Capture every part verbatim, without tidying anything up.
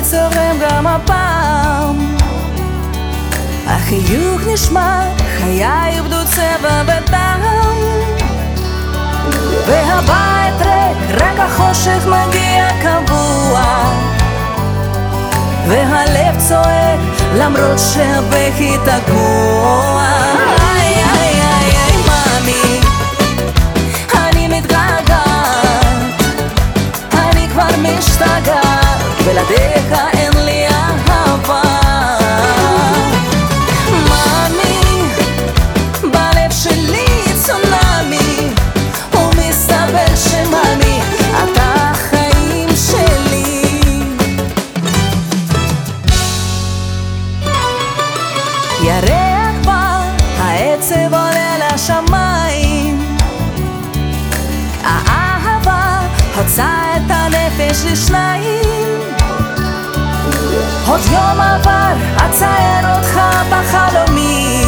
זורם גם הפעם, החיוך נשמע, חיי איבדו צבע וטעם, והבית ריק, רק החושך מגיע קבוע, והלב צועק למרות שהבכי תקוע. איי איי איי איי מאמי, אני מתגעגעת, אני כבר משתגעת, בלעדיך אין לי אהבה. מאמי, בלב שלי צונאמי, ומסתבר שמאמי, אתה החיים שלי. ירח בא, העצב עולה לשמיים, האהבה חוצה את הנפש לשניים, עוד יום עבר, אצייר אותך בחלומי,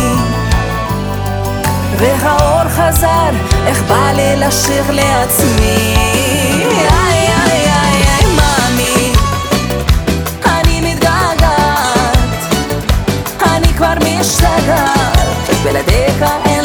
והאור חזר, איך בא לי לשיר לעצמי. איי איי איי איי מאמי, אני מתגעגעת, אני כבר משתגעת, בלעדיך אין